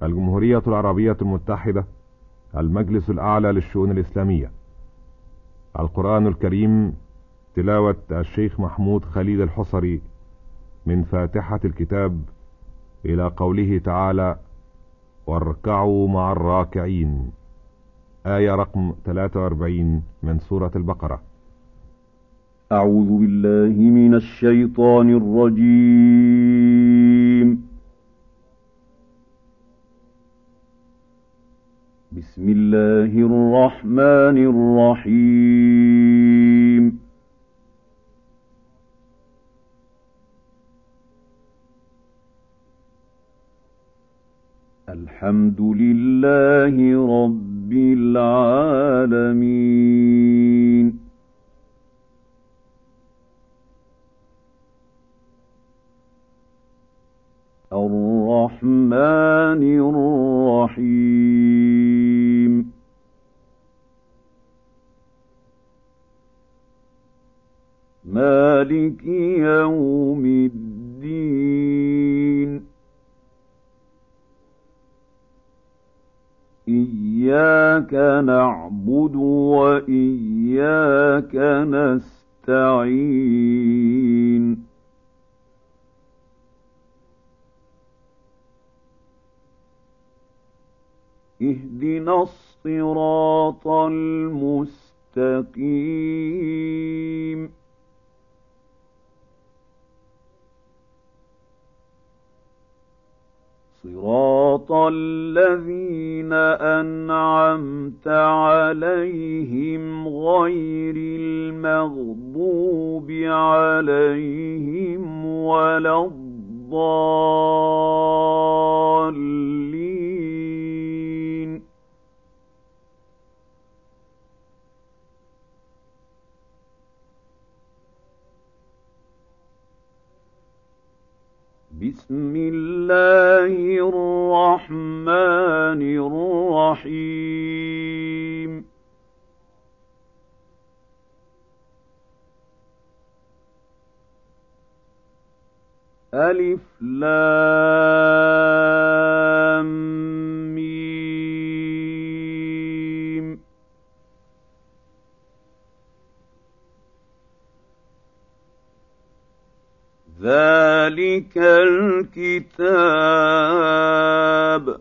الجمهورية العربية المتحدة، المجلس الأعلى للشؤون الإسلامية. القرآن الكريم، تلاوة الشيخ محمود خليل الحصري، من فاتحة الكتاب إلى قوله تعالى: واركعوا مع الراكعين، آية رقم 43 من سورة البقرة. أعوذ بالله من الشيطان الرجيم. بسم الله الرحمن الرحيم. الحمد لله رب العالمين. الرحمن الرحيم. مالك يوم الدين. إياك نعبد وإياك نستعين. اهدنا الصراط المستقيم. صراط الذين أنعمت عليهم غير المغضوب عليهم ولا الضالين. بسم الله الرحمن الرحيم. ألف لام ميم. ذلك الكتاب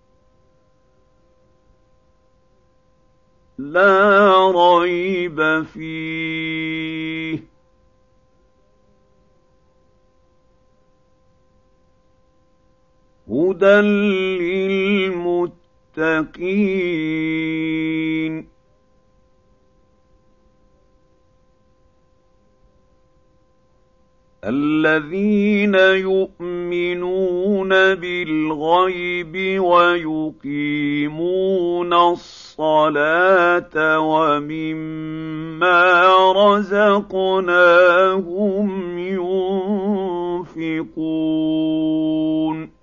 لا ريب فيه هدى للمتقين. الذين يؤمنون بالغيب ويقيمون الصلاة ومما رزقناهم ينفقون.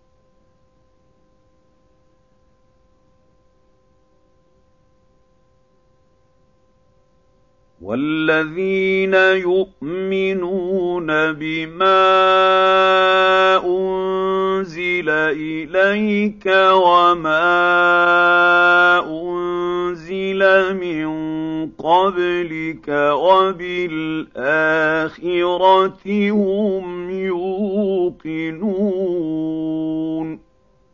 والذين يؤمنون بما أنزل إليك وما أنزل من قبلك وبالآخرة هم يوقنون.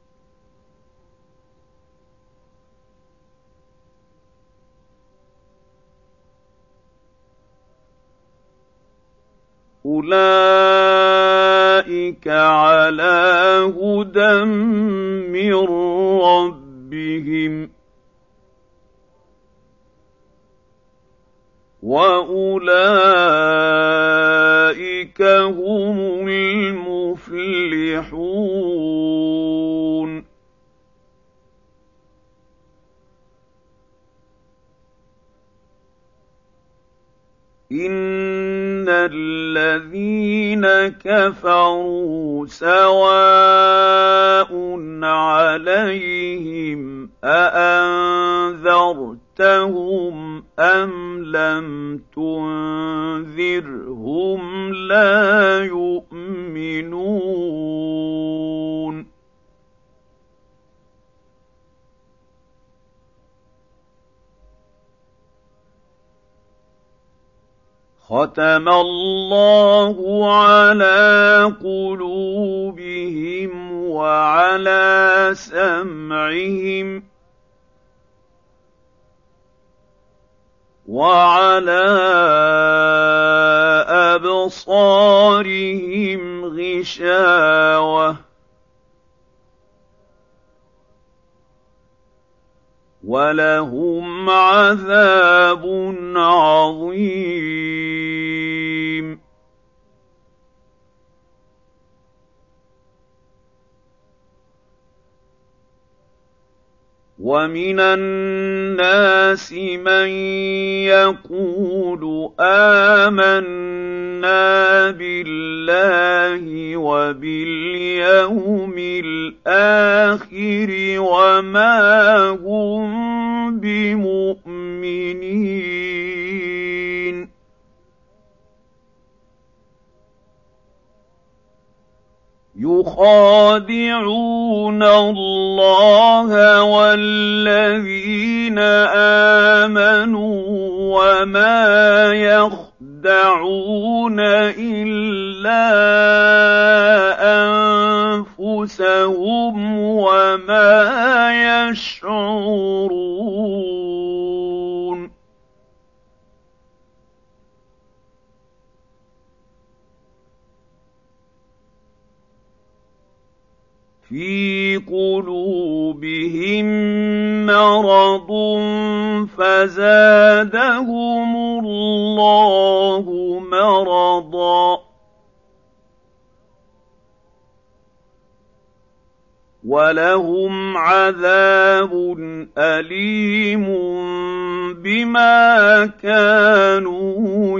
أولئك على هدى من ربهم وأولئك هم المفلحون. إن الذين كفروا سواء عليهم أأنذرتهم أم لم تنذرهم لا يؤمنون. ختم الله على قلوبهم وعلى سمعهم وعلى أبصارهم غشاوة ولهم عذاب عظيم. ومن الناس من يقول آمنا بالله وباليوم الآخر وما هم بمؤمنين يخادعون الله والذين آمنوا وما يخدعون إلا أنفسهم وما يشعرون. في قلوبهم مرض فزادهم الله مرضا ولهم عذاب أليم بما كانوا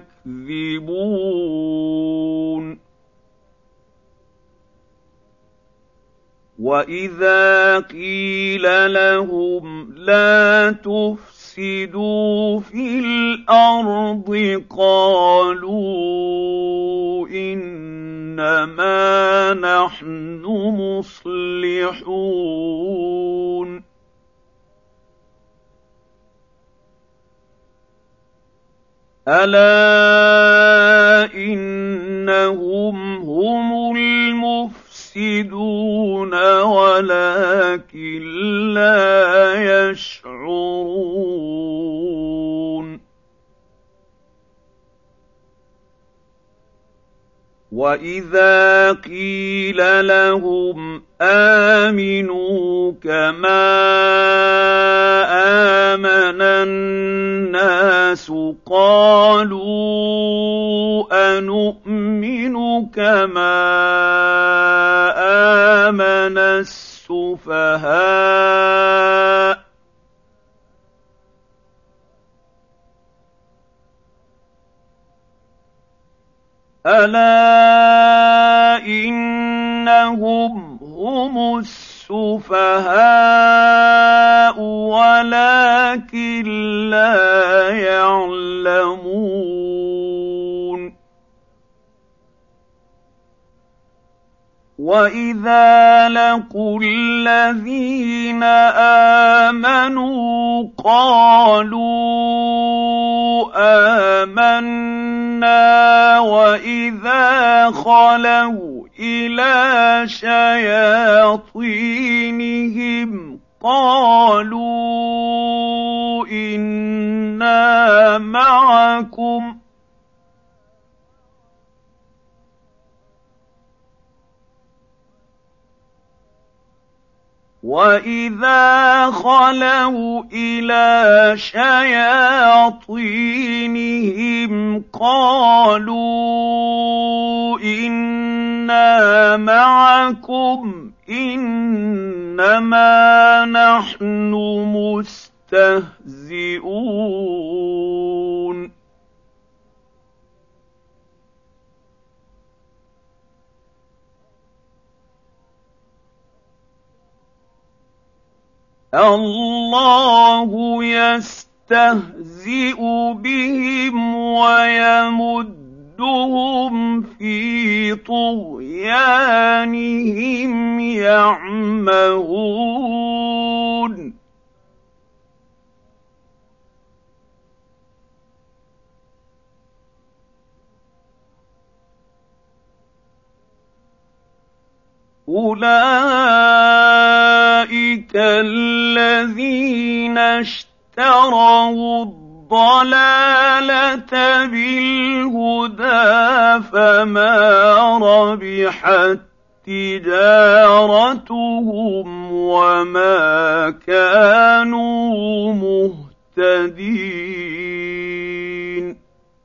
يكذبون. وإذا قيل لهم لا تفسدوا في الأرض قالوا إنما نحن مصلحون. ألا إنهم هم المفسدون ولكن لا يشعرون. وإذا قيل لهم آمنوا كما آمن الناس قالوا أنؤمن كما آمن السفهاء ألا إنهم هم السفهاء ولكن لا يعلمون. وإذا لقوا الذين آمنوا قالوا آمنا وإذا خلوا إلى شياطينهم قالوا إنا معكم وإذا خلوا إلى شياطينهم قالوا إنا معكم إنما نحن مستهزئون. الله يستهزئ بهم ويمدهم في طغيانهم يعمهون. أولئك الذين اشتروا الضلالة بالهدى فما ربحت تجارتهم وما كانوا مهتدين.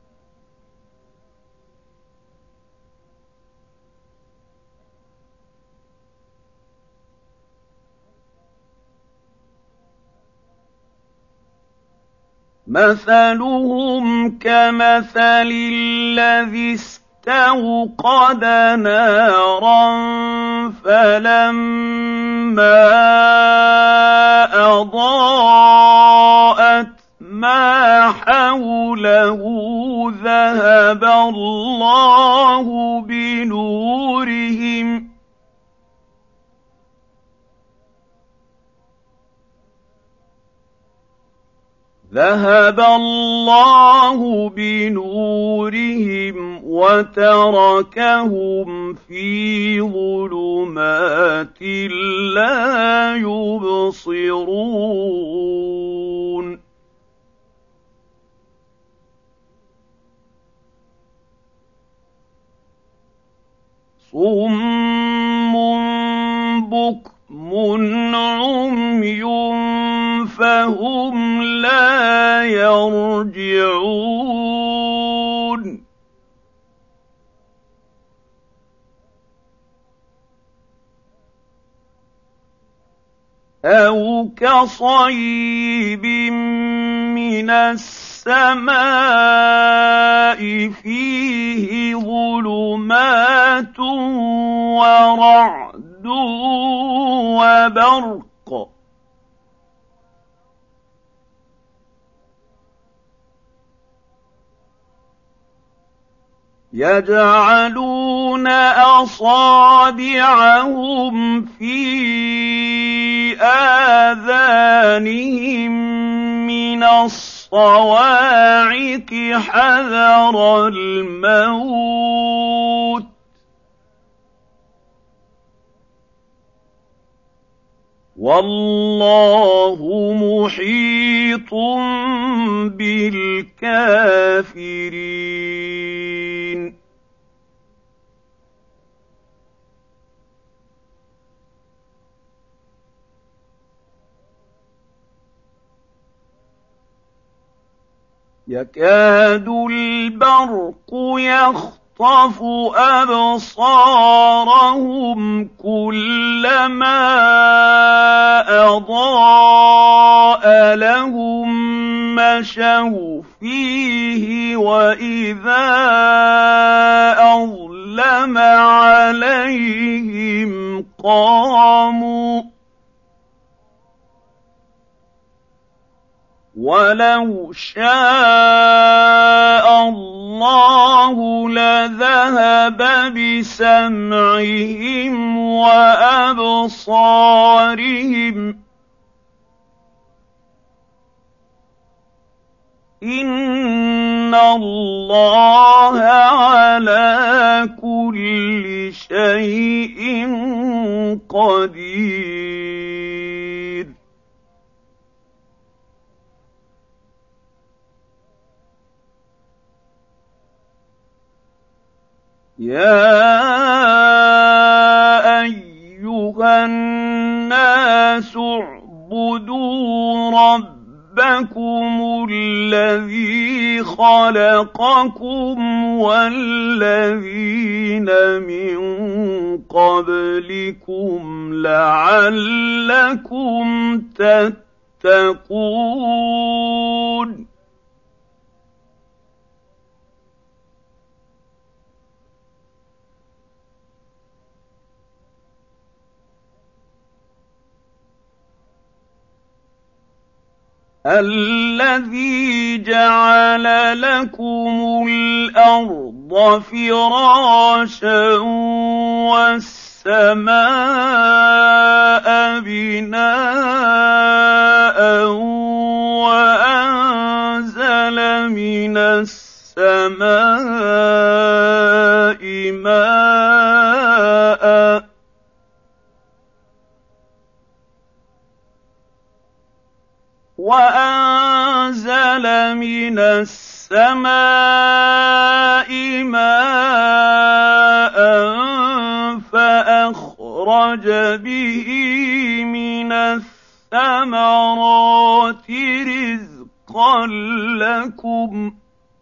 مثلهم كمثل الذي استوقد نارا فلما أضاءت ما حوله ذهب الله بنورهم وتركهم في ظلمات لا يبصرون. صم بكم عمي فهم لا يرجعون. أو كصيب من السماء فيه ظلمات ورعد وبرق يجعلون أصابعهم في آذانهم من الصواعق حذر الموت والله محيط بالكافرين. يكاد البرق يخطف أبصارهم كلما أضاء لهم مشوا فيه وإذا أظلم عليهم قاموا ولو شاء الله لذهب بسمعهم وأبصارهم إن الله على كل شيء قدير. يا أيها الناس اعبدوا ربكم الذي خلقكم والذين من قبلكم لعلكم تتقون. الذي جعل لكم الأرض فراشا والسماء بناء وأنزل من السماء ماء وأنزل من السماء ماء فأخرج به من الثمرات رزقا لكم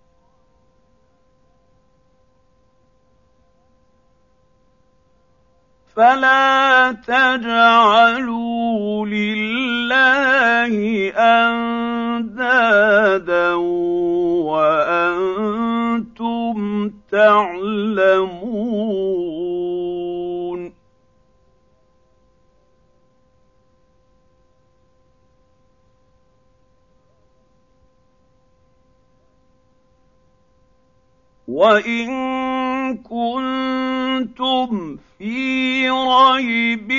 فلا تجعلوا لله أندادا وأنتم تعلمون وإن كنتم في ريب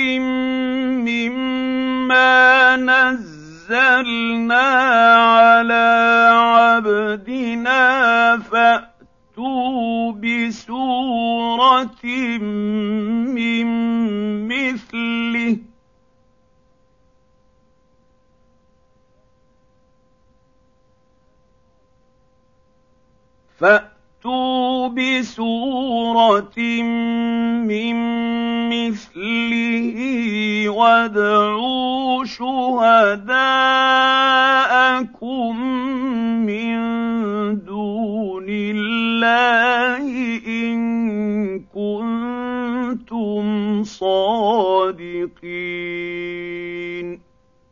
مما نزلنا على عبدنا فأتوا بسورة من مثله من مثله وادعوا شهداءكم من دون الله إن كنتم صادقين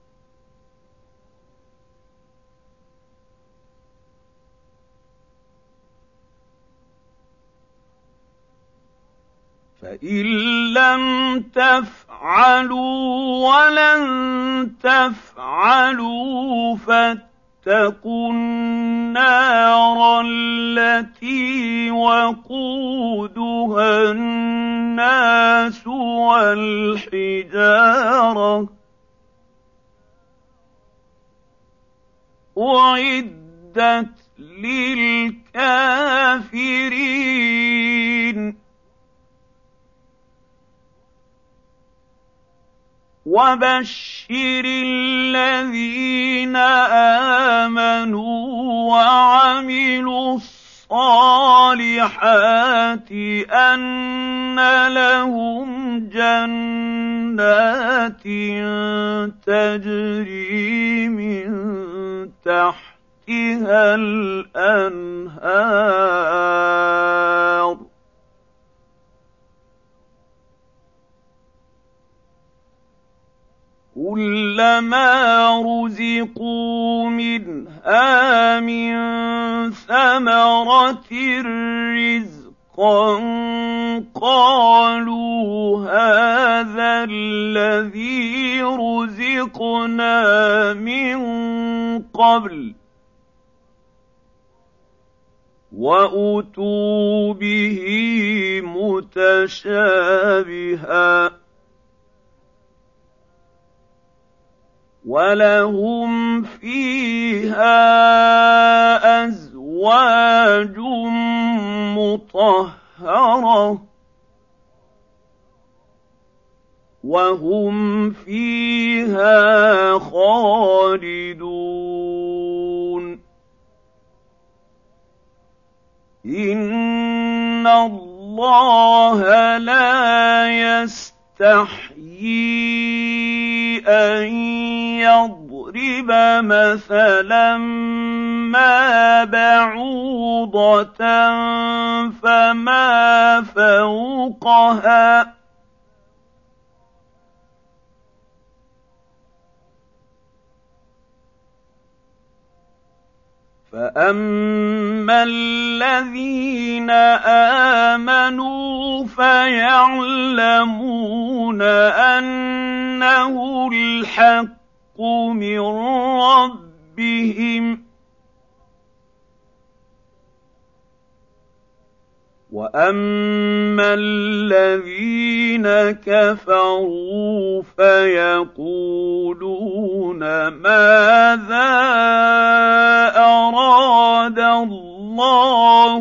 فإن لم تفعلوا ولن تفعلوا فاتقوا النار التي وقودها الناس والحجارة أعدت للكافرين وبشر الذين آمنوا وعملوا الصالحات أن لهم جنات تجري من تحتها الأنهار كلما رزقوا منها من ثمرة رزقا قالوا هذا الذي رزقنا من قبل وأتوا به متشابها ولهم فيها أزواج مطهرة وهم فيها خالدون إن الله لا يستحيي أن يضرب مثلا ما بعوضة فما فوقها فأما الذين آمنوا فيعلمون أنه الحق من ربهم وأما الذين كفروا فيقولون ماذا أراد الله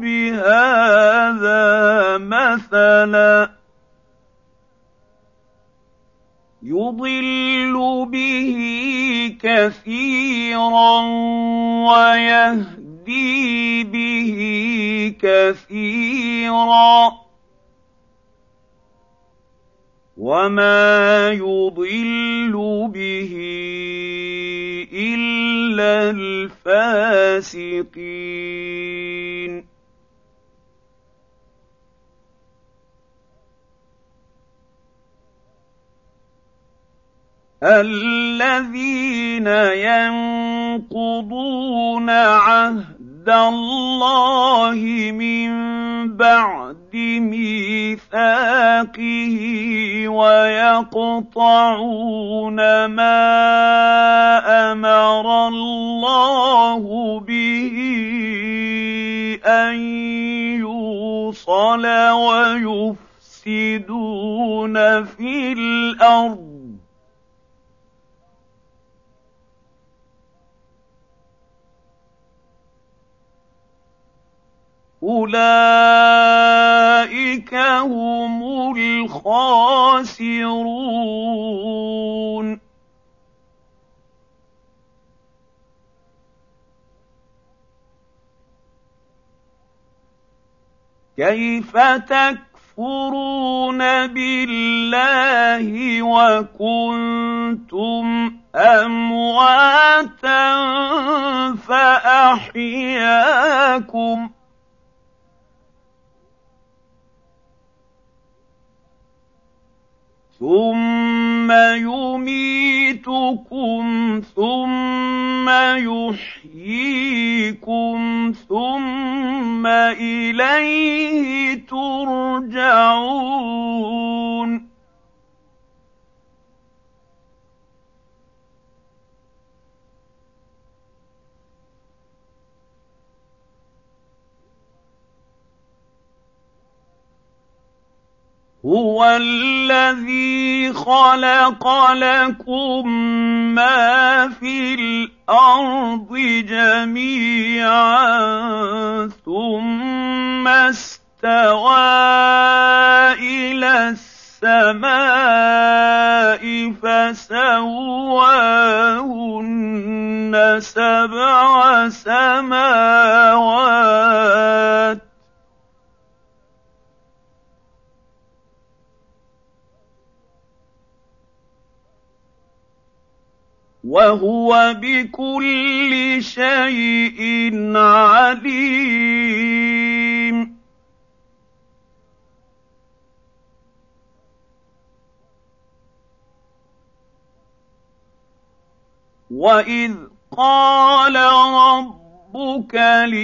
بهذا مثلا يضل به كثيرا ويهدي به كثيرا وما يضل به إلا الفاسقين الذين ينقضون عهد الله من بعد ميثاقه ويقطعون ما أمر الله به أن يوصل ويفسدون في الأرض أولئك هم الخاسرون كيف تكفرون بالله وكنتم أمواتا فأحياكم ثم يميتكم ثم يحييكم ثم إليه ترجعون هو الذي خلق لكم ما في الأرض جميعا ثم استوى إلى السماء فسواهن سبع سماوات وهو بكل شيء عليم وإذ قال ربك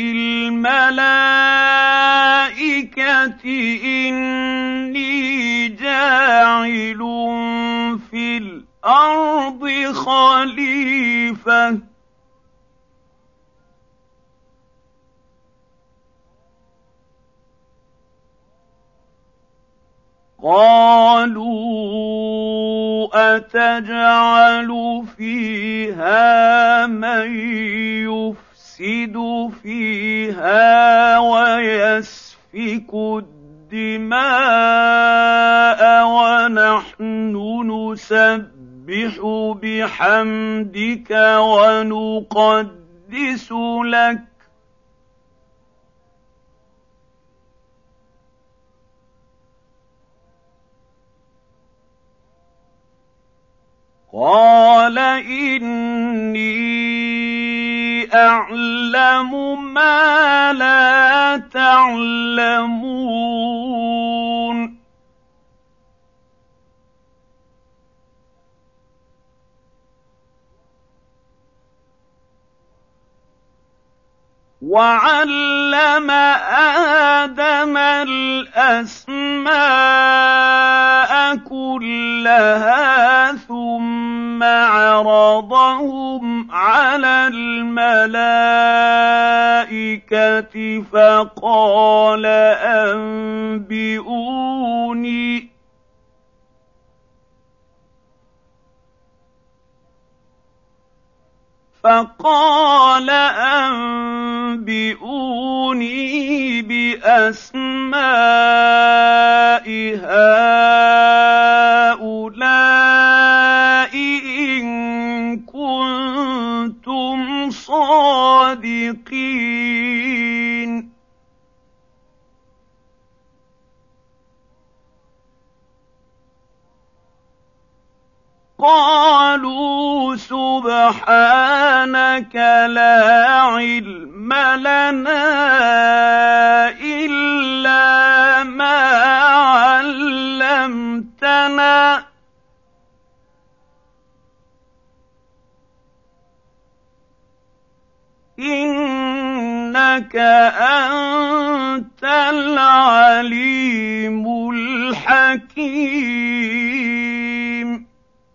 للملائكة إني جاعل في الأرض خليفة قالوا أتجعل فيها من يفسد فيها ويسفك الدماء ونحن نسبح بحمدك ونقدس لك قال إني أعلم ما لا تعلمون وعلم آدم الأسماء كلها ثم عرضهم على الملائكة فقال أنبئوني بأسماء هؤلاء إن كنتم الصادقين قالوا سبحانك لا علم لنا إلا ما علمتنا إنك أنت العليم الحكيم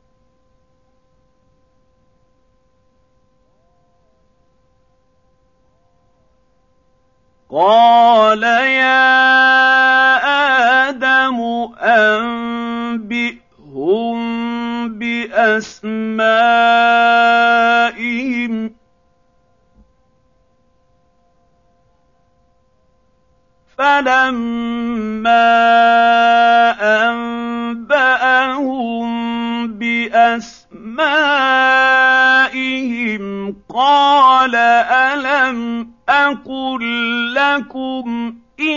قال يا آدم أنبئهم بأسمائهم فلما أنبأهم بأسمائهم قال ألم أقل لكم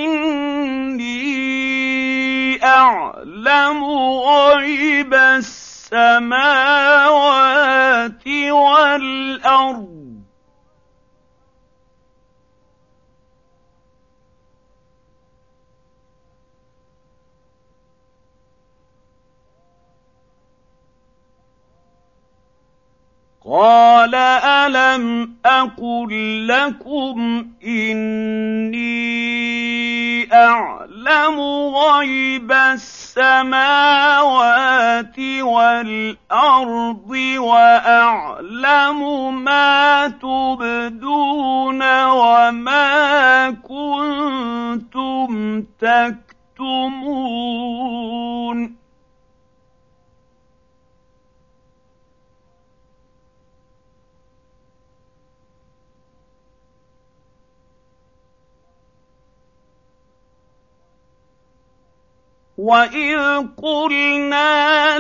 إني أعلم غيب السماوات والأرض قال ألم أقل لكم إني أعلم غيب السماوات والأرض وأعلم ما تبدون وما كنتم تكتمون وَإِذْ قُلْنَا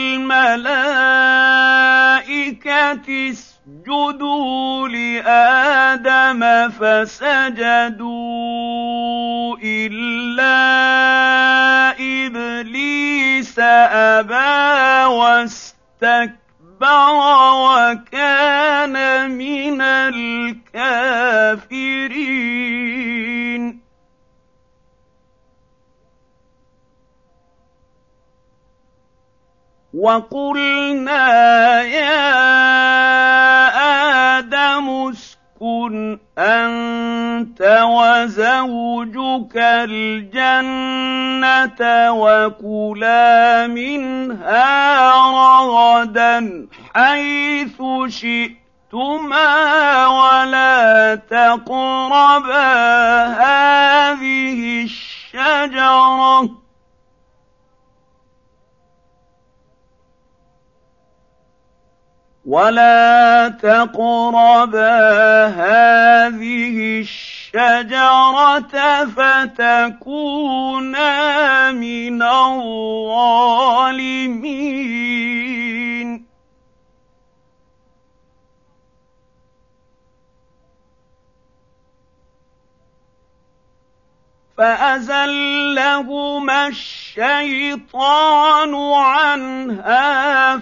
لِلْمَلَائِكَةِ اسْجُدُوا لِآدَمَ فَسَجَدُوا إِلَّا إِبْلِيسَ أَبَىٰ وَاسْتَكْبَرَ وَكَانَ مِنَ الْكَافِرِينَ وَقُلْنَا يَا آدَمُ اسْكُنْ أَنتَ وَزَوْجُكَ الْجَنَّةَ وَكُلَا مِنْهَا رَغَدًا حَيْثُ شِئْتُمَا وَلَا تَقْرَبَا هَٰذِهِ الشَّجَرَةَ فتكونا من الظالمين فأزلهما الشيطان عنها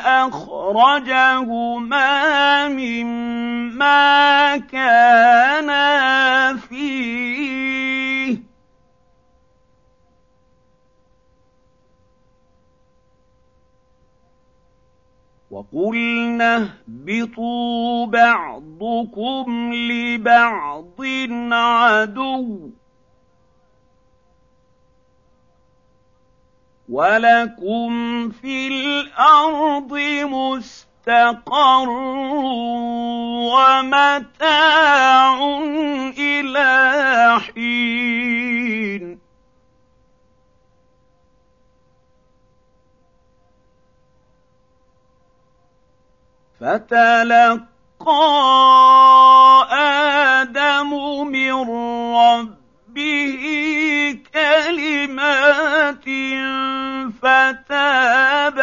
فأخرجهما مما كانا فيه وقلنا اهبطوا بعضكم لبعض عدو وَلَكُمْ فِي الْأَرْضِ مُسْتَقَرٌّ وَمَتَاعٌ إِلَىٰ حِينٍ فَتَلَقَّىٰ آدَمُ مِن رَّبِّهِ كَلِمَاتٍ فَتَابَ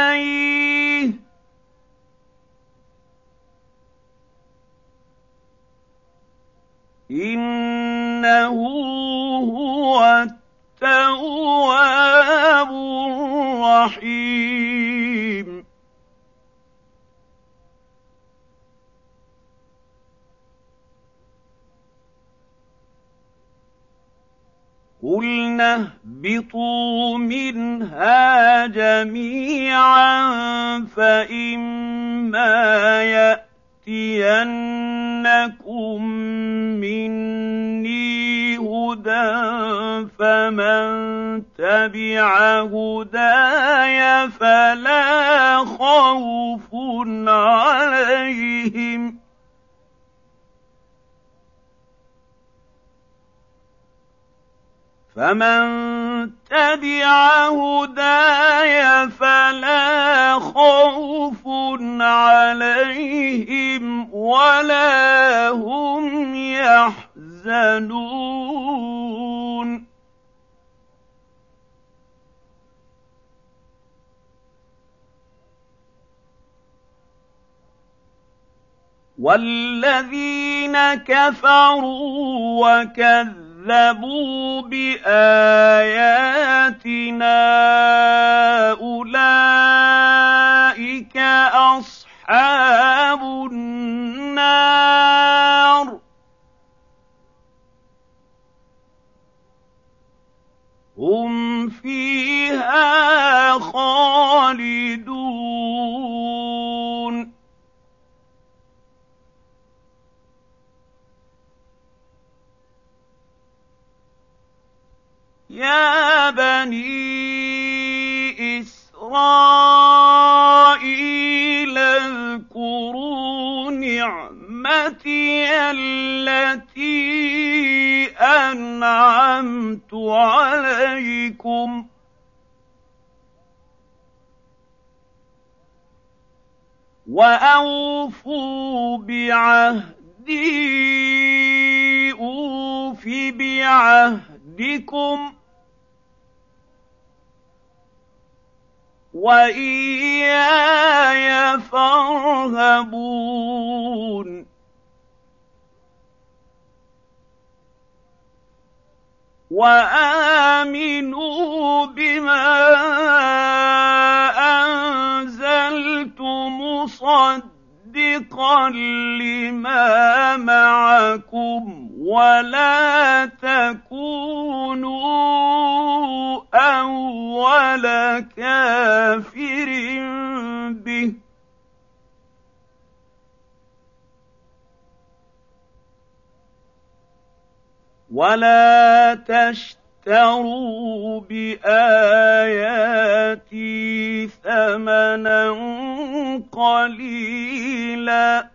عَلَيْهِ إِنَّهُ هُوَ التَّوَّابُ الرَّحِيمُ قُلْنَا اهْبِطُوا مِنْهَا جَمِيعًا فَإِمَّا يَأْتِيَنَّكُم مِّنِّي هُدًى فَمَن تَبِعَ هُدَايَ فَلَا خَوْفٌ عَلَيْهِمْ وَلَا هُمْ يَحْزَنُونَ وَالَّذِينَ كَفَرُوا وَكَذَّبُوا بِآيَاتِنَا أُولَٰئِكَ أَصْحَابُ النَّارِ هُمْ فِيهَا خَالِدُونَ يَا بَنِي إِسْرَائِيلَ اذْكُرُوا نِعْمَتِيَ الَّتِي أَنْعَمْتُ عَلَيْكُمْ وَأَوْفُوا بِعَهْدِي أُوفِ بِعَهْدِكُمْ وَإِيَّايَ فَارْهَبُونِ وَآمِنُوا بِمَا أَنزَلْتُ مُصَدِّقًا لِّمَا مَعَكُمْ وَلَا تَكُونُوا أَوَّلَ كَافِرٍ بِهِ وَلَا تَشْتَرُوا بِآيَاتِي ثَمَنًا قَلِيلًا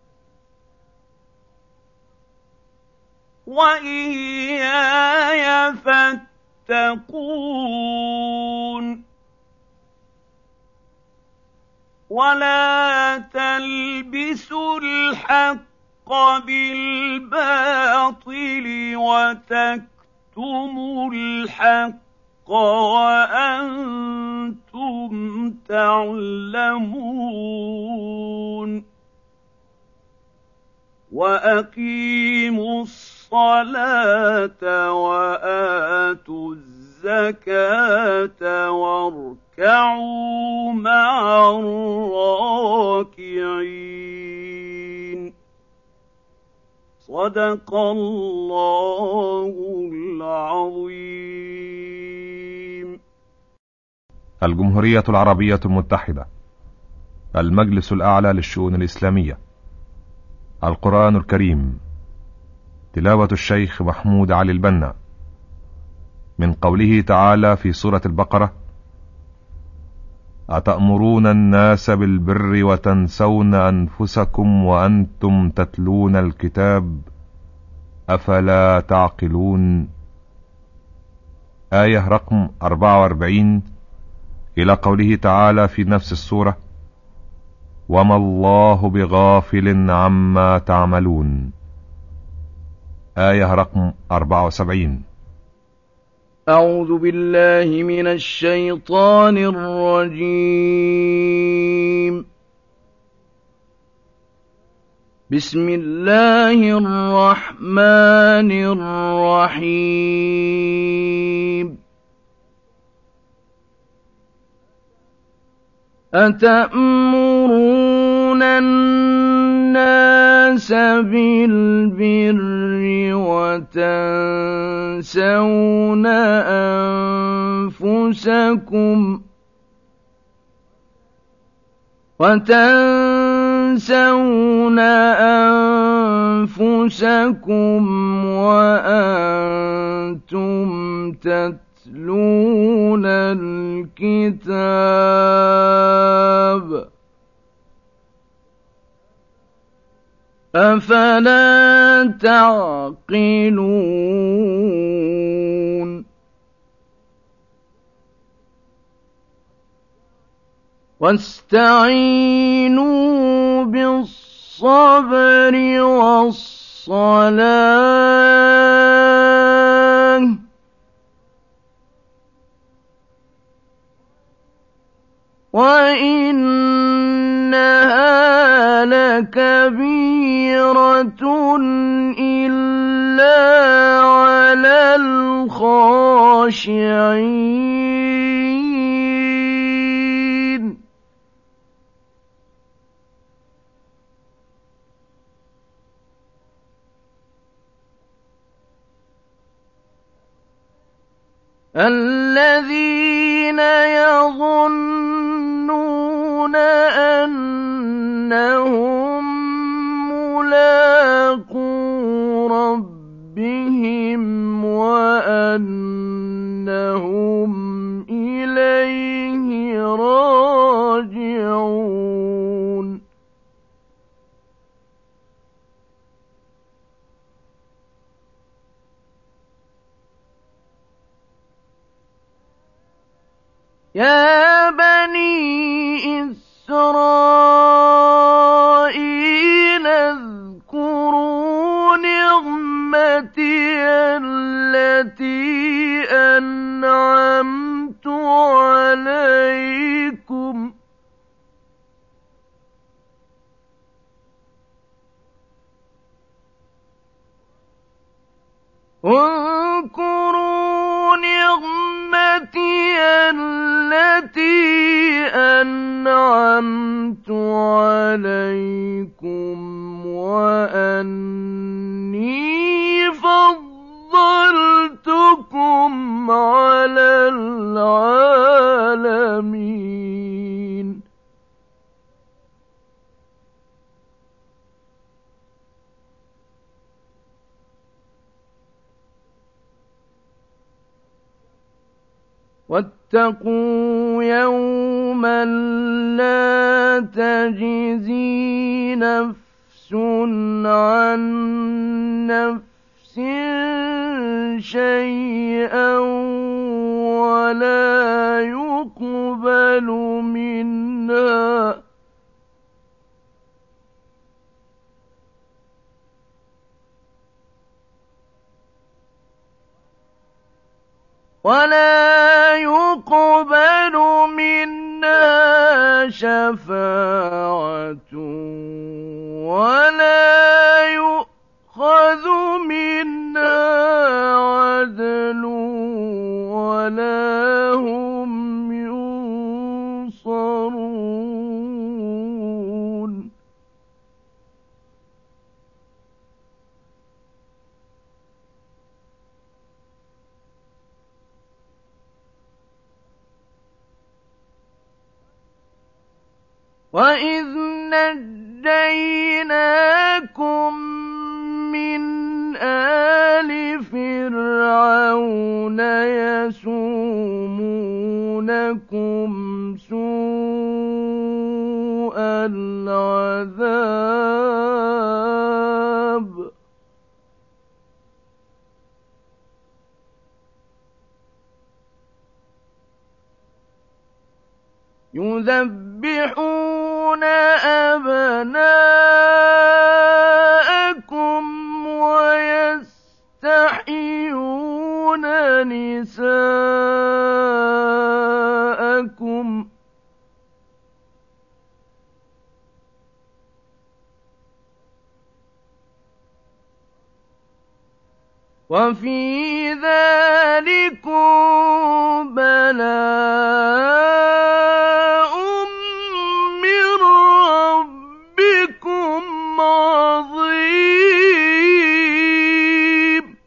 وَإِيَّايَ فَاتَّقُونِ وَلَا تَلْبِسُوا الْحَقَّ بِالْبَاطِلِ وَتَكْتُمُوا الْحَقَّ وَأَنتُمْ تَعْلَمُونَ وَأَقِيمُوا الصَّلَاةَ وَآتُوا الزَّكَاةَ وَارْكَعُوا مَعَ الرَّاكِعِينَ صدق الله العظيم. الجمهورية العربية المتحدة، المجلس الأعلى للشؤون الإسلامية، القرآن الكريم، تلاوة الشيخ محمود علي البنا، من قوله تعالى في سورة البقرة: أتأمرون الناس بالبر وتنسون أنفسكم وأنتم تتلون الكتاب أفلا تعقلون. آية رقم 44 إلى قوله تعالى في نفس السورة: وما الله بغافل عما تعملون. آية رقم 74. أعوذ بالله من الشيطان الرجيم. بسم الله الرحمن الرحيم أتأمرون الناس بالبر وتنسون أنفسكم وأنتم تتلون الكتاب أفلا تعقلون واستعينوا بالصبر والصلاة وإنها لكبيرة إلا على الخاشعين الذين يظنون أنهم ملاقو ربهم وأنهم إليه راجعون يا بني إسرائيل اذكروا نعمتي التي أنعمت عليكم اذكروا نعمتي التي أنعمت عليكم وأني فضلتكم على العالمين واتقوا يوما لا تجزي نفس عن نفس شيئا ولا يقبل منها شفاعة ولا يؤخذ منها عدل ولا هم ينصرون وَإِذْ نَجَّيْنَاكُم مِّنْ آلِ فِرْعَوْنَ يَسُومُونَكُمْ سُوءَ الْعَذَابِ يُذَبِّحُونَ أَبْنَاءَكُمْ وَيَسْتَحْيُونَ نِسَاءَكُمْ ۚ وفي ذلكم بلاء من ربكم عظيم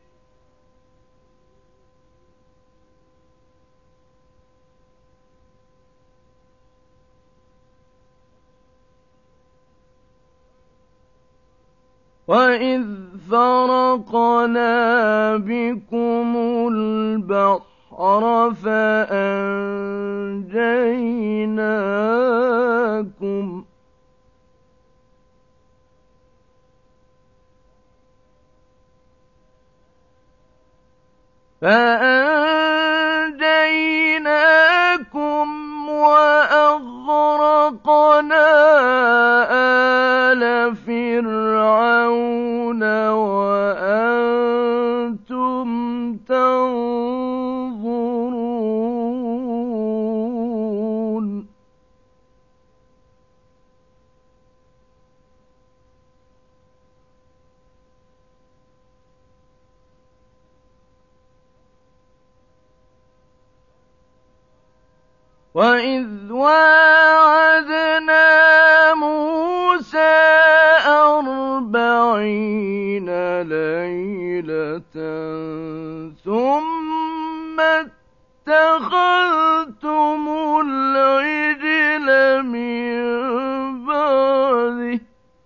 وإذ فرقنا بكم البحر فأنجيناكم وأغرقنا آل فرعون وأنتم تنظرون وَإِذْ وَاعَدْنَا مُوسَىٰ 40 لَيْلَةً ثُمَّ اتَّخَذْتُمُ الْعِجْلَ مِن بَعْدِهِ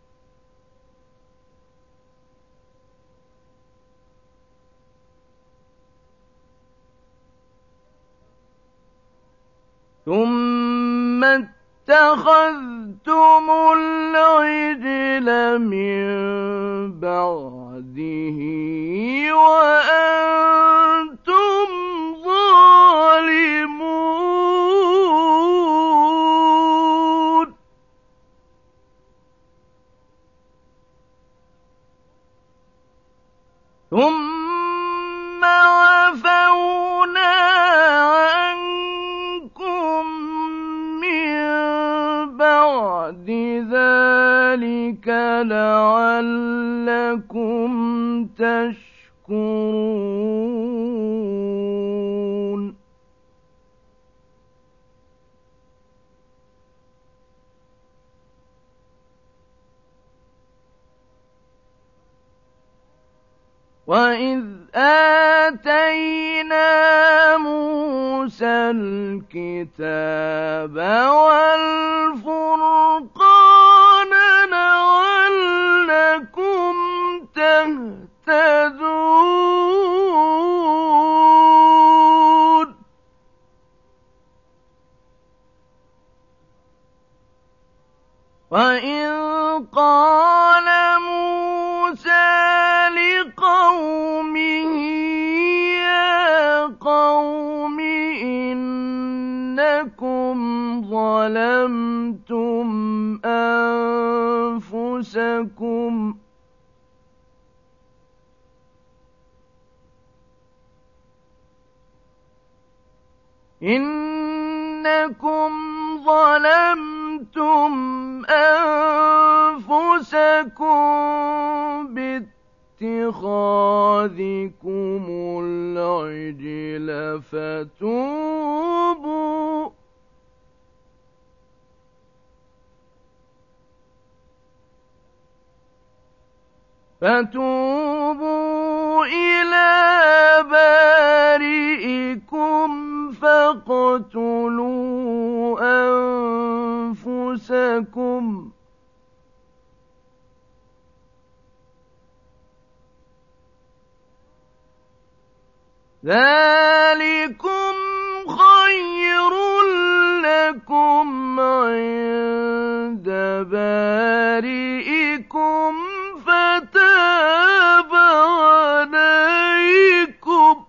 وَأَنتُمْ ظَالِمُونَ ثُمَّ عَفَوْنَا عَنكُم مِّن بَعْدِ ذَلِكَ لَعَلَّكُمْ تَشْكُرُونَ وَإِذْ آتَيْنَا مُوسَى الْكِتَابَ وَالْفُرْقَانَ لَعَلَّكُمْ تَهْتَدُونَ وَإِذْ قَالَ مُوسَى لِقَوْمِهِ يَا قَوْمِ إِنَّكُمْ ظَلَمْتُمْ أَنفُسَكُمْ بِاتِّخَاذِكُمُ الْعِجْلَ فتوبوا إلى بارئكم فاقتلوا أنفسكم ذلكم خير لكم عند بارئكم فتاب عليكم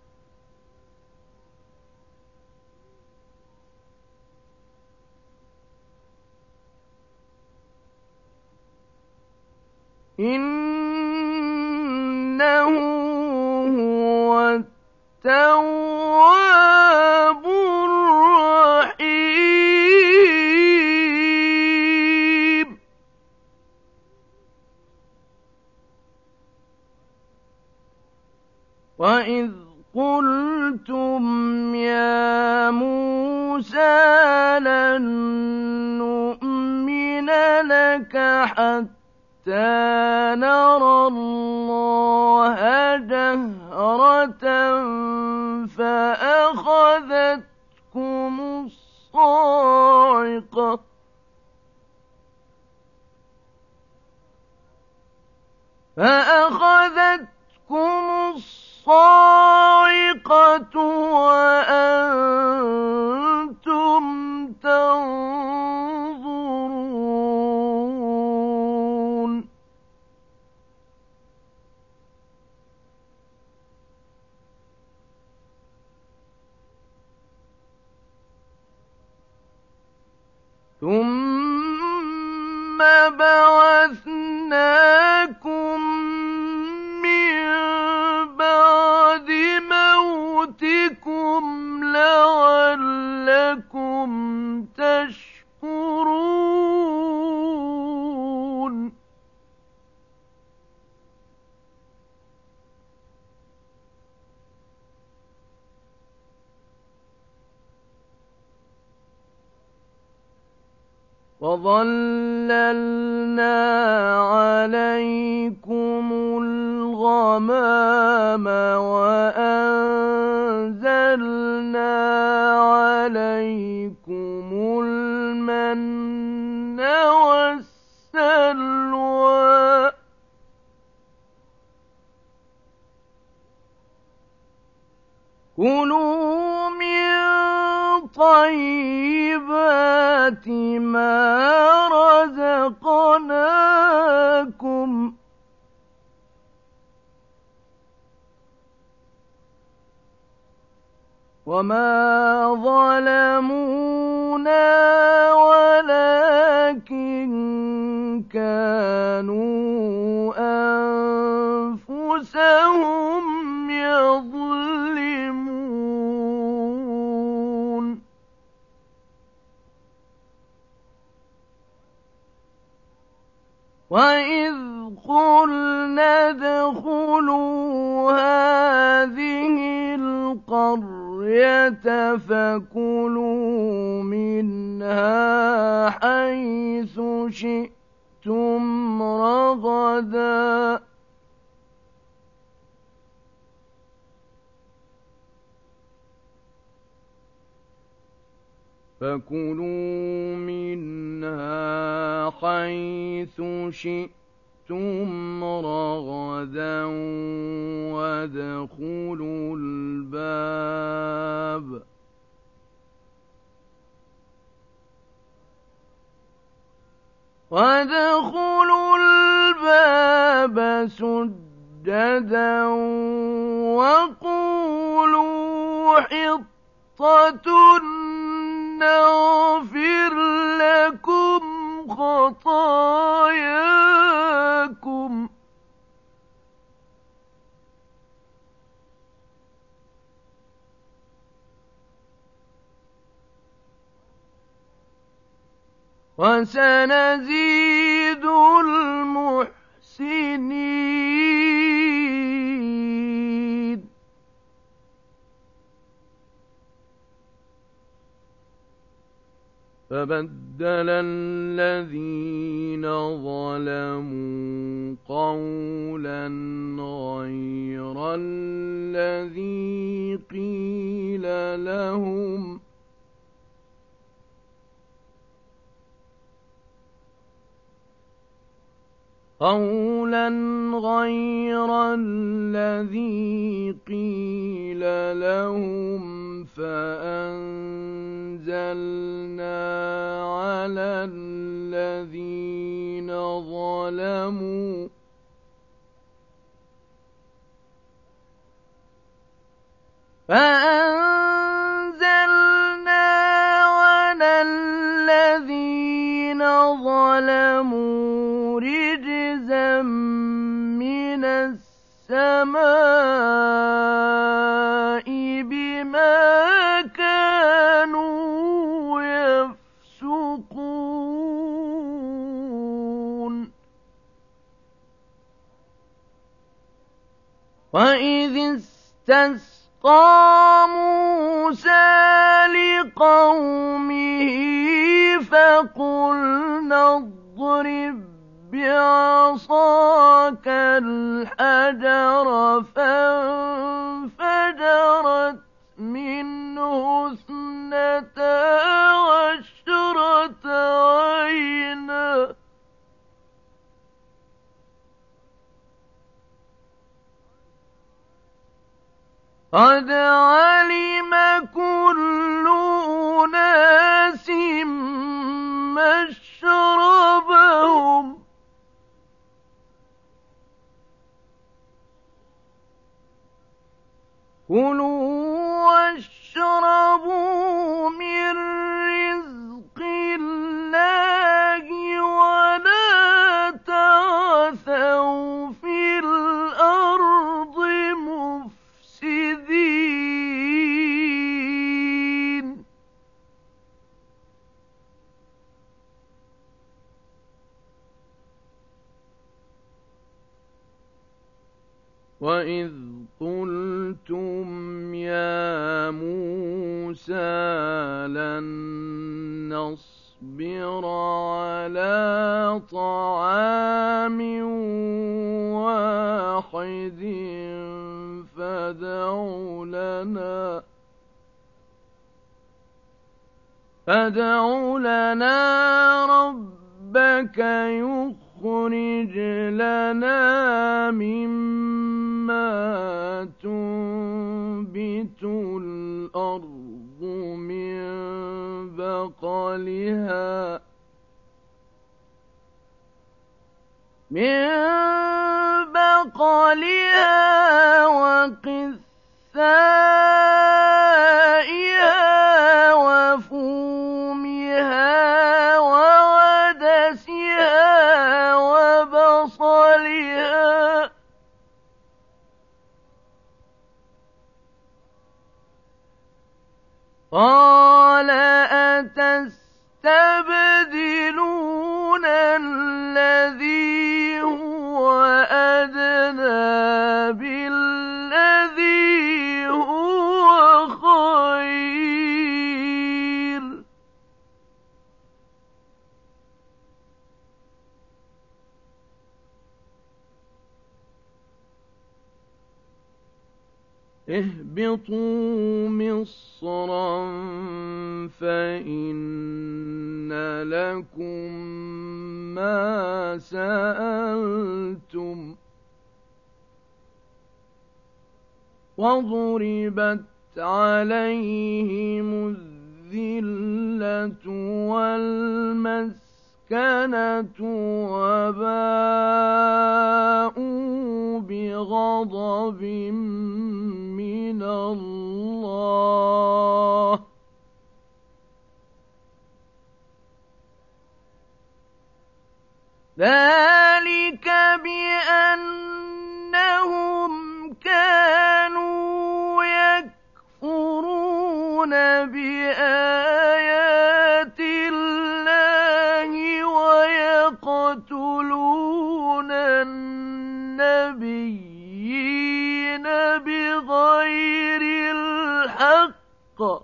إنه هو التواب الرحيم وَإِذْ قُلْتُمْ يَا مُوسَىٰ لَن نُّؤْمِنَ لَكَ حَتَّىٰ نَرَى اللَّهَ جَهْرَةً فَأَخَذَتْكُمُ الصَّاعِقَةُ وَأَنتُمْ تَنظُرُونَ ثُمَّ بَعَثْنَاكُم مِّن بَعْدِ مَوْتِكُمْ لَعَلَّكُمْ تَشْكُرُونَ وَظَلَّلْنَا عَلَيْكُمُ الْغَمَامَ وَأَنزَلْنَا عَلَيْكُمُ الْمَنَّ وَالسَّلْوَىٰ كُلُوا مِن طَيِّبَاتِ مَا رَزَقْنَاكُمْ وَمَا ظَلَمُونَا وَلَٰكِن كَانُوا أَنفُسَهُمْ يَظْلِمُونَ وَإِذْ قُلْنَا ادْخُلُوا هَٰذِهِ الْقَرْيَةَ فَكُلُوا مِنْهَا حَيْثُ شِئْتُمْ رَغَدًا وَادْخُلُوا الْبَابَ سُجَّدًا وَقُولُوا حِطَّةٌ نَّغْفِرْ لَكُمْ خَطَايَاكُمْ وَسَنَزِيدُ الْمُحْسِنِينَ فَبَدَّلَ الَّذِينَ ظَلَمُوا قَوْلًا غَيْرَ الَّذِي قِيلَ لَهُمْ فَأَنزَلْنَا عَلَى الَّذِينَ ظَلَمُوا رِجْزًا مِّنَ السَّمَاءِ بِمَا كَانُوا يَفْسُقُونَ وَإِذِ اسْتَسْقَىٰ مُوسَىٰ لِقَوْمِهِ فَقُلْنَا اضْرِب بِّعَصَاكَ الْحَجَرَ فَانفَجَرَتْ مِنْهُ 12 عَيْنًا ۖ قَدْ عَلِمَ كُلُّ أُنَاسٍ مَّشْرَبَهُمْ ۖ كُلُوا وَاشْرَبُوا مِن رِّزْقِ اللَّهِ وَلَا تَعْثَوْا فِي الْأَرْضِ مُفْسِدِينَ وَإِذْ قُلْتُمْ يَا مُوسَىٰ لَن نَّصْبِرَ عَلَىٰ طَعَامٍ وَاحِدٍ فَادْعُ لَنَا رَبَّكَ يُخْرِجْ لَنَا مِمَّا تُنبِتُ الْأَرْضُ مِن بَقْلِهَا وَقِثَّائِهَا وَفُومِهَا وَعَدَسِهَا وَبَصَلِهَا ۖ قَالَ أَتَسْتَبْدِلُونَ الَّذِي هُوَ أَدْنَىٰ بِالَّذِي هُوَ خَيْرٌ ۚ اهْبِطُوا مِصْرًا فَإِنَّ لَكُم مَّا سَأَلْتُمْ ۗ وَضُرِبَتْ عَلَيْهِمُ الذِّلَّةُ وَالْمَسْكَنَةُ وَبَاءُوا بِغَضَبٍ مِّنَ اللَّهِ ۗ ذَٰلِكَ بِأَنَّهُمْ كَانُوا يَكْفُرُونَ بِآيَاتِ اللَّهِ وَيَقْتُلُونَ النَّبِيِّينَ بِغَيْرِ الْحَقِّ ۗ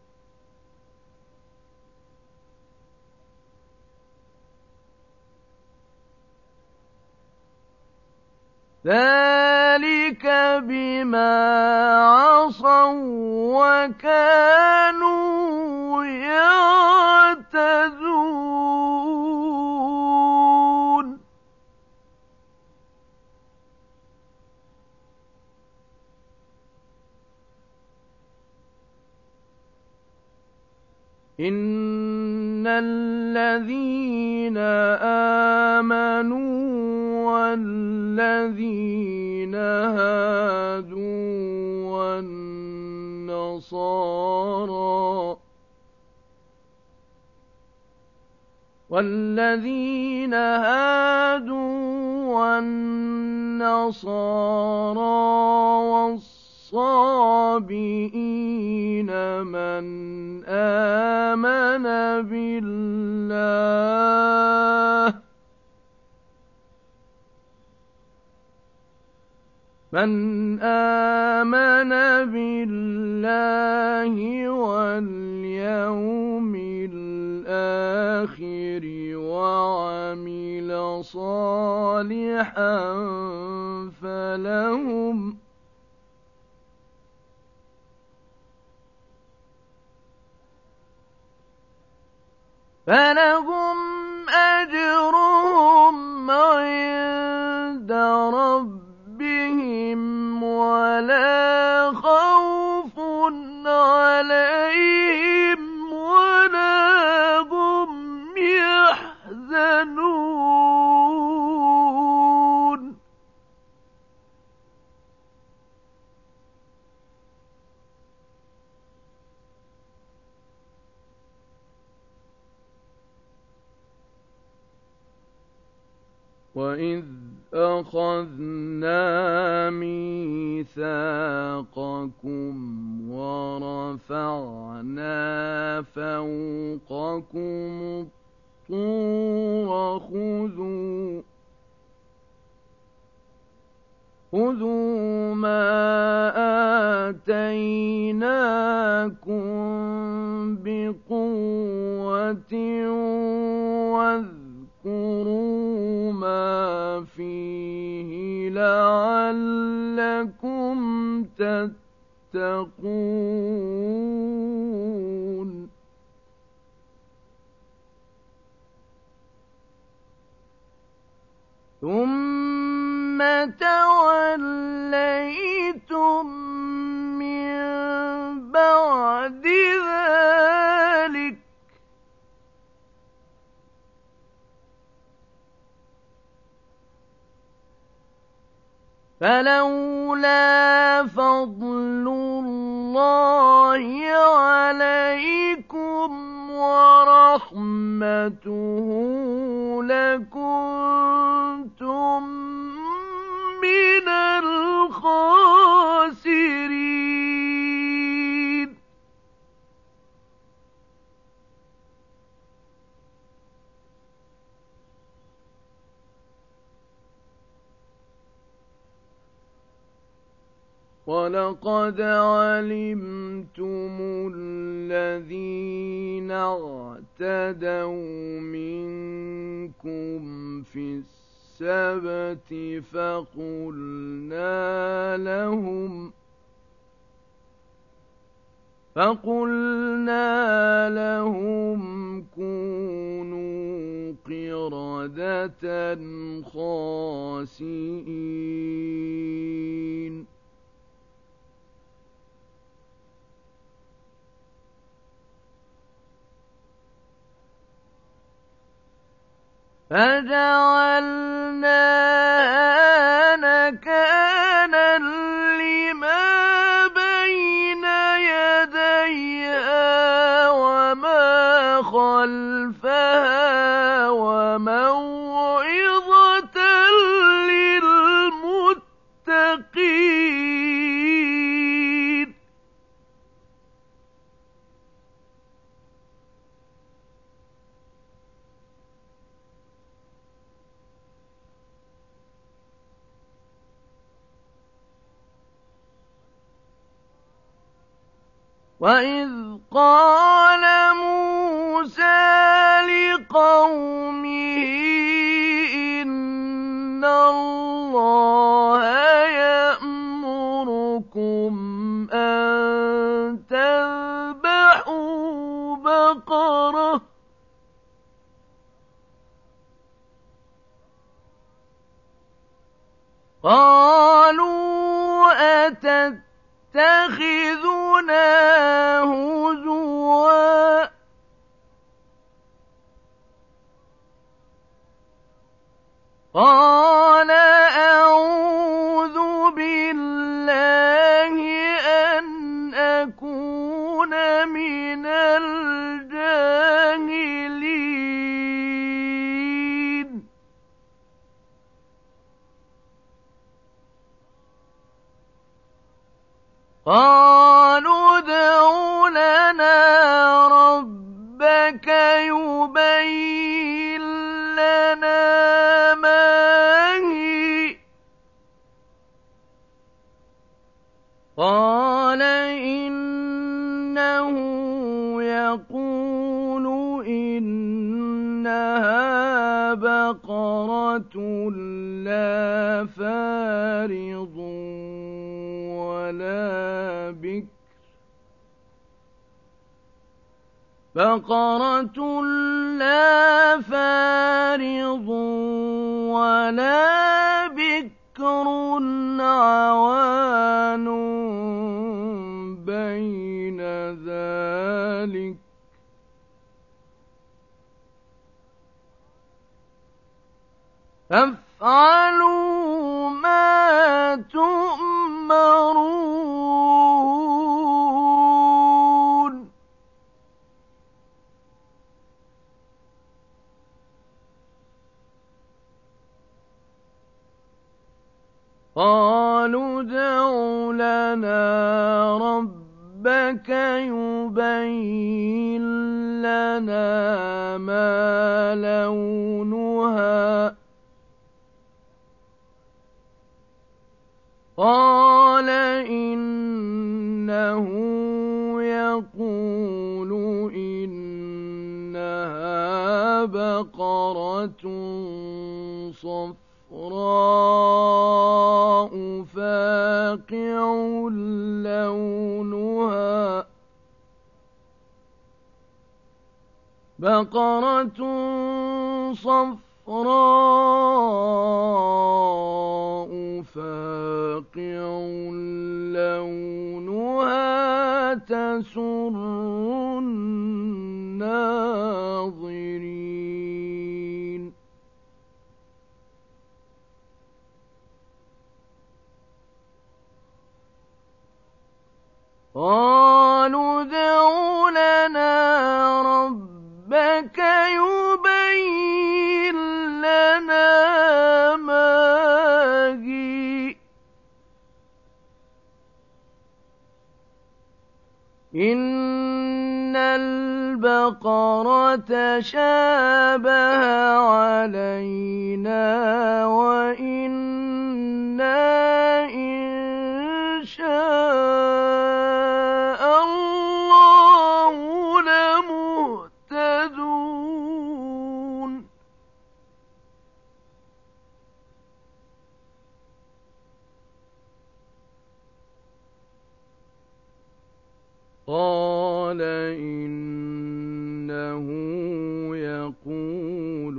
ذَٰلِكَ بِمَا عَصَوا وَّكَانُوا يَعْتَدُونَ إِنَّ الَّذِينَ آمَنُوا وَالَّذِينَ هَادُوا وَالنَّصَارَىٰ وَالصَّابِئِينَ مَنْ آمَنَ بالله من آمن بالله واليوم الآخر وعمل صالحا فلهم أجرهم عند ربهم ولا خوف عليهم ولا هم يحزنون وَإِذْ أَخَذْنَا مِيثَاقَكُمْ وَرَفَعْنَا فَوْقَكُمُ الطُّورَ خُذُوا مَا آتَيْنَاكُمْ بِقُوَّةٍ واذكروا ما فيه لعلكم تتقون ثم توليتم من بعد ذلك فلولا فضل الله عليكم ورحمته لكنتم من الخاسرين وَلَقَدْ عَلِمْتُمُ الَّذِينَ اعْتَدَوْا مِنكُمْ فِي السَّبْتِ فَقُلْنَا لَهُمْ كُونُوا قِرَدَةً خَاسِئِينَ فَجَعَلْنَاهَا نَكَالًا لِّمَا بَيْنَ يَدَيْهَا وَمَا خَلْفَهَا وَمَوْعِظَةً لِّلْمُتَّقِينَ وَإِذْ قَالَ مُوسَىٰ لِقَوْمِهِ إِنَّ اللَّهَ يَأْمُرُكُمْ أَن تَذْبَحُوا بَقَرَةً قَالُوا أَتَتَّخِذُنَا هُزُوًا قَالَ أَعُوذُ بِاللَّهِ أَنْ أَكُونَ مِنَ الْجَاهِلِينَ قَالُوا ادْعُ لَنَا رَبَّكَ يُبَيِّن لَّنَا مَا هِيَ بقرة لا فارض ولا بكر بقرة لا فارض ولا بكر عوان بين ذلك فافعلوا ما تؤمرون قالوا ادع لنا ربك يبين لنا ما لونها قال إنه يقول إنها بقرة صفراء فاقع لونها بقرة صفراء فاقع لونها تسر الناظرين قالوا ادع لنا ربك يبين لنا ما هي إن البقرة شابه علينا وإنا إن شاء الله لمهتدون قال إنه يقول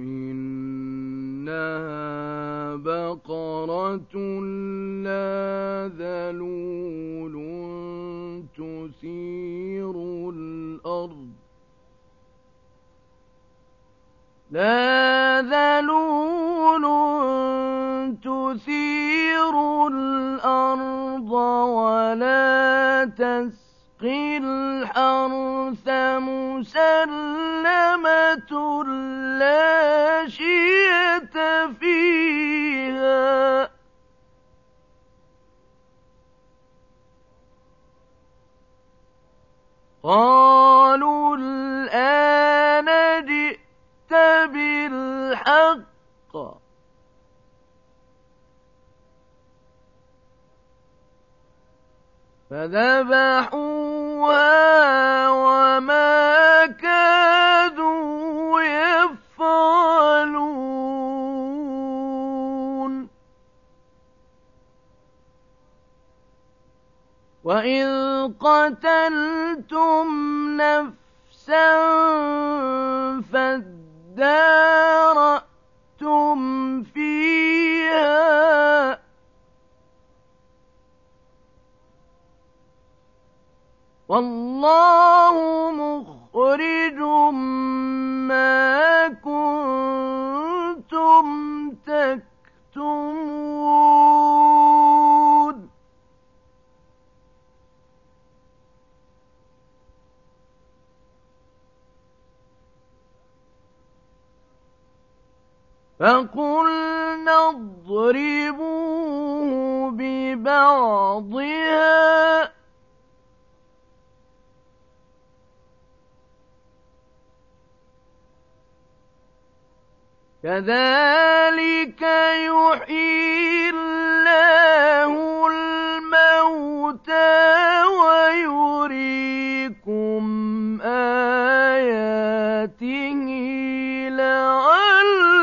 إنها بقرة لا ذلول تثير الأرض ولا تسقي الحرث مسلمة لا شية فيها قالوا الآن جئت بالحق فذبحوها وما كادوا يفعلون وإذ قتلتم نفسا فادارأتم فيها والله مخرج ما كنتم تكتمون فقلنا اضربوه ببعضها كذلك يحيي الله الموتى ويريكم آياته لعلكم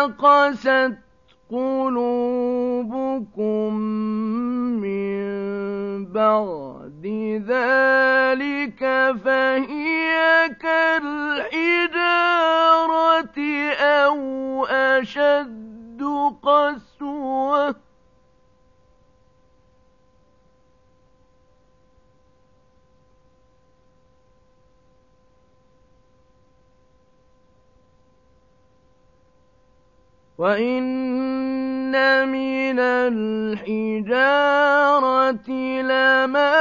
قست قلوبكم من بعد ذلك فهي كالحجارة أو أشد قسوة وَإِنَّ مِنَ الْحِجَارَةِ لَمَا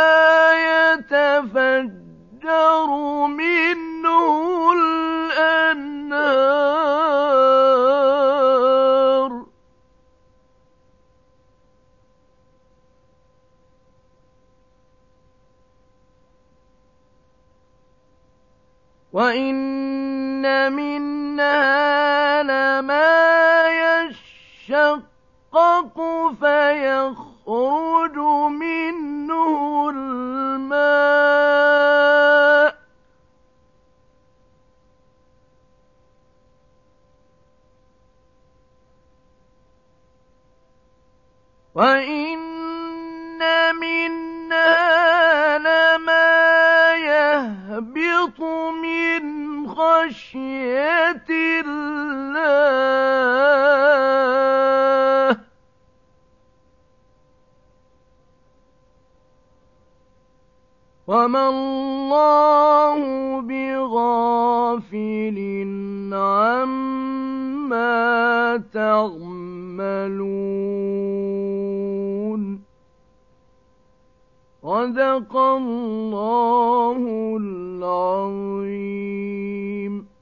يَتَفَجَّرُ مِنْهُ الْأَنْهَارُ وَإِنَّ مِنْهَا لَمَا يشقق فيخرج منه الماء وإن منها لما يهبط من خشية الله وما الله بغافل عما تعملون صدق الله العظيم.